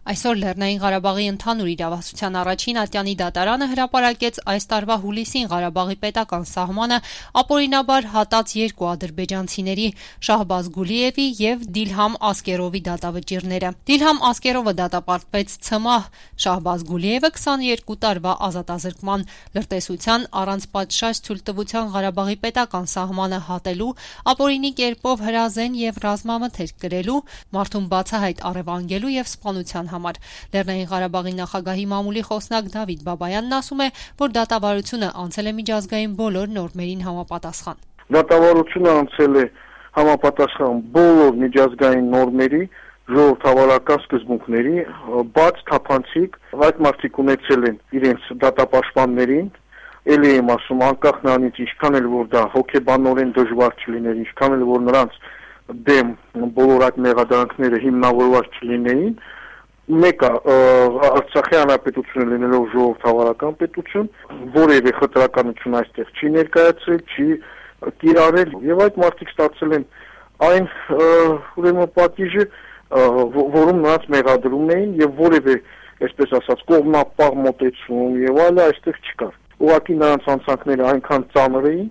Այսօր Լեռնային Ղարաբաղի ընդհանուր իրավասության առաջին ատյանի դատարանը հրապարակեց այս տարվա հուլիսին Ղարաբաղի պետական սահմանը ապօրինաբար հատած երկու ադրբեջանցիների Շահբազ Գուլիևի եւ Դիլհամ Ասկերովի դատավճիռները։ Դիլհամ Ասկերովը դատապարտվեց ցմահ, Շահբազ Գուլիևը 22 տարվա ազատազրկման, լրտեսության առանց պատշաճ թույլտվության Ղարաբաղի պետական սահմանը հատելու, ապօրինի կերպով հրազեն եւ ռազմամթերք կրելու, մարդուն բացահայտ առևանգելու եւ սպանության համար։ Լեռնային Ղարաբաղի նախագահի մամուլի խոսնակ Դավիթ Բաբայանն ասում է, որ դատավարությունը անցել է միջազգային բոլոր նորմերին համապատասխան։ Դատավարությունը անցել է համապատասխան բոլոր միջազգային նորմերի, ժողովրդավարական սկզբունքների, բաց թափանցիկ, այդ մարդիկ ունեցել են իրենց դատապաշտպաններին, ելի եմ ասում, անկախ նրանից ինչքան էլ որ դա հոգեբանորեն դժվար չլիներ, ինչքան էլ որ նրանց դեմ բոլոր այդ մեղադրանքները հիմնավորված չլինեին, մեկը Արցախի հանրապետությունը լինելով ժողովրդավարական պետություն, որևէ խտրականություն այստեղ չի ներկայացրել, չի կիրառել եւ այդ մարդիկ ստացել են այն ուրեմն պատիժը, որում նրանց մեղադրում էին եւ որևէ, այսպես ասած, կողմնապահ մոտեցում եւ այլը այստեղ չկար։ Ուղղակի նրանց անցանքները այնքան ծանր էին,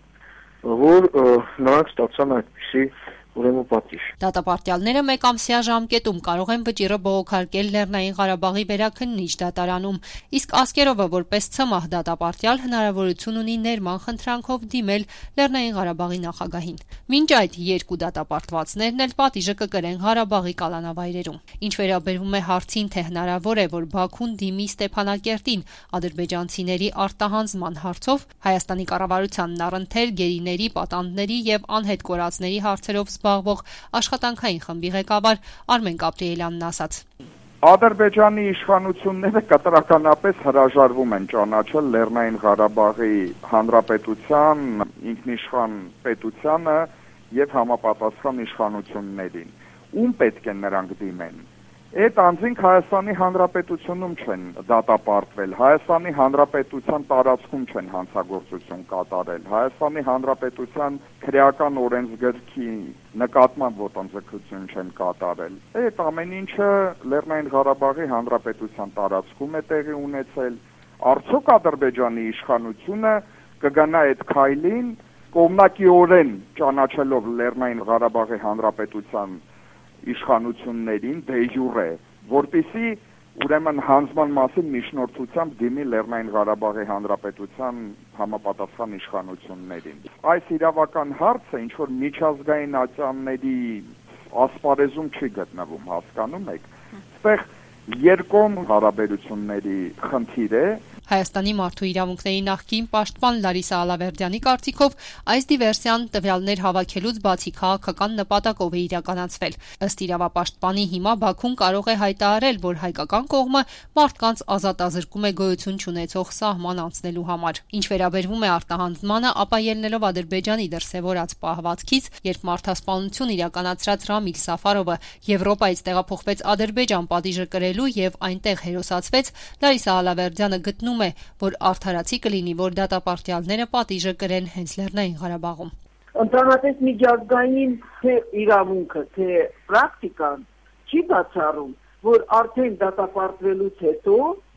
որ նրանք ստացան այդպիսի ուրեմն պատիժ։ Դատապարտյալները մեկամսյա ժամկետում կարող են վճիռը բողոքարկել Լեռնային Ղարաբաղի վերաքննիչ դատարանում, իսկ Ասկերովը որպես ցմահ դատապարտյալ հնարավորություն ունի ներման խնդրանքով դիմել Լեռնային Ղարաբաղի նախագահին։ Մինչ այդ երկու դատապարտվածներն էլ պատիժը կկրեն Ղարաբաղի կալանավայրերում։ Ինչ վերաբերում է հարցին, թե հնարավոր է, որ Բաքուն դիմի Ստեփանակերտին ադրբեջանցիների արտահանձնման հարցով, Հայաստանի կառավարությանն առընթեր գերիների, պատանդների եւ անհետ կորածների հարցերով զբաղվող աշխատանքային խմբի ղեկավար Արմեն Գաբրիելյանն ասաց. Ադրբեջանի իշխանությունները կտրականապես հրաժարվում են ճանաչել Լեռնային Ղարաբաղի Հանրապետության ինքնիշխան պետությանը եւ համապատասխան իշխանություններին։ Ում պետք է նրանք դիմեն։ Այդ անձինք Հայաստանի Հանրապետությունում չեն դատապարտվել, Հայաստանի Հանրապետության տարածքում չեն հանցագործություն կատարել, Հայաստանի Հանրապետության քրեական օրենսգրքի նկատմամբ ոտնձգություն չեն կատարել։ Այդ ամեն ինչը Լեռնային Ղարաբաղի Հանրապետության տարածքում է տեղի ունեցել։ Արդյոք Ադրբեջանի իշխանությունը կգնա այդ քայլին կողմնակիորեն ճանաչելով Լեռնային Ղարաբաղի Հանրապետության իշխանություններին դեյուրե, որպեսզի ուրեմն հանձնման մասին միջնորդությամբ դիմի Լեռնային Ղարաբաղի Հանրապետության համապատասխան իշխանություններին։ Այս իրավական հարցը ինչ որ միջազգային ատյանների ասպարեզում չի գտնվում, հասկանում եք։ Այստեղ երկկողմ հարաբերությունների խնդիր է։ Հայաստանի մարդու իրավունքների նախկին պաշտպան Լարիսա Ալավերդյանի կարծիքով այս դիվերսիան տվյալներ հավաքելուց բացի քաղաքական նպատակով է իրականացվել։ Ըստ իրավապաշտպանի հիմա Բաքուն կարող է հայտարարել, որ հայկական կողմը մարդկանց ազատազրկում է գոյություն չունեցող սահման անցնելու համար։ Ինչ վերաբերվում է արտահանձնմանը, ապա ելնելով Ադրբեջանի դրսևորած պահվածքից, երբ մարդասպանություն իրականացրած Ռամիլ Սաֆարովը Եվրոպայից տեղափոխվեց Ադրբեջան պատիժը կրելու եւ այնտեղ հերոսացվեց, Լարիսա Ալավերդյանը գտնում է, որ արդարացի կլինի, որ դատապարտյալները պատիժը կրեն հենց Լեռնային Ղարաբաղում։ Ընդհանրապես միջազգային թե իրավունքը, թե պրակտիկան չի բացառում, որ արդեն դատապարտվելուց հետո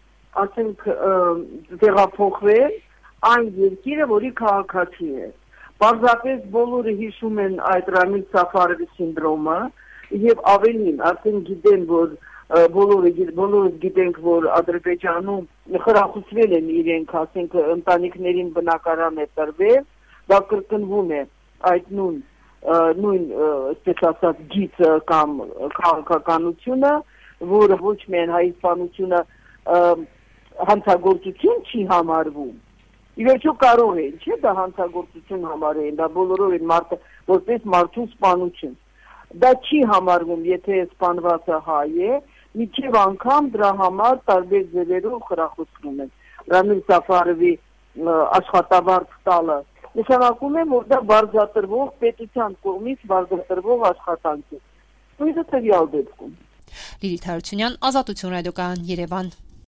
ասենք տեղափոխվել այն երկիրը, որի քաղաքացի է։ Պարզապես բոլորը հիշում են այդ Ռամիլ Սաֆարովի սինդրոմը եւ ավելին, արդեն գիտեն, որ բոլորը գիտենք, որ Ադրբեջանում խրախուսվել են իրենք, ասենք ընտանիքներին բնակարան է տրվել, դա կրկնվում է այդ նույն այսպես ասած գիծը կամ քաղաքականությունը, որը ոչ միայն հայաստանությունը հանցագործություն չի համարվում։ Իվերջո կարող է, չէ՞ դա հանցագործություն համարել, դա բոլորովին որպես մարդու սպանություն։ Դա չի համարվում, եթե սպանվածը հայ է, միջև անգամ դրա համար տարբեր ձևերով խրախուսվում են։ Ռամիլ Սաֆարովի աշխատավարձ տալը նշանակում է, որ դա բարձրատրվող պետության կողմից բարձրատրվող աշխատանք է։ Նույնը տվյալ դեպքում։ Լիլիթ Հարությունյան, Ազատություն ռադիոկայան, Երևան։